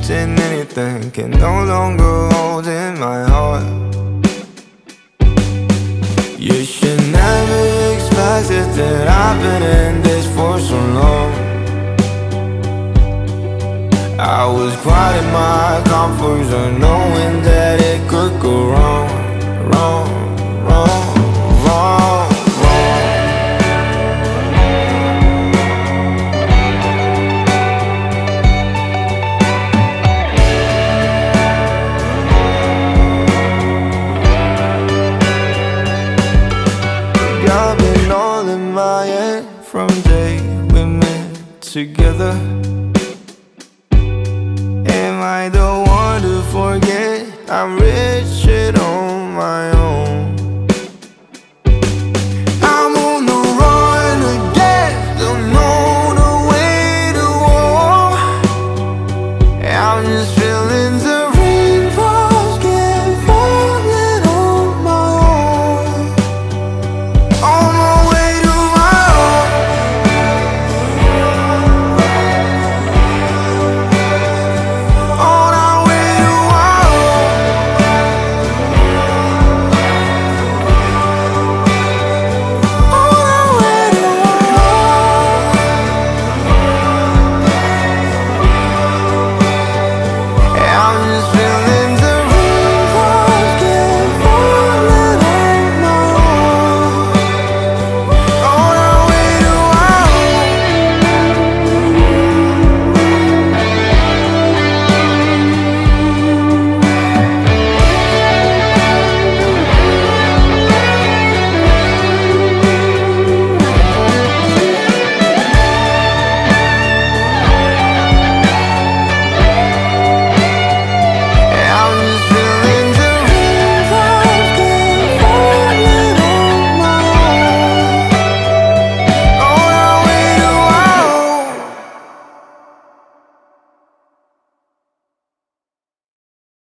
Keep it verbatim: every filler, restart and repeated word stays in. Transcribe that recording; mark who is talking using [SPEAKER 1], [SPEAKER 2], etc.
[SPEAKER 1] expecting anything can no longer hold in my heart. You should never expect it that I've been in this for so long. I was quite in my comfort zone, knowing that it could go wrong, wrong, wrong, wrong, wrong. I've been all in my head from the day we met together. Am I the one to forget I'm rich shit on my own? I'm on the run again, don't know the way to walk. I'm just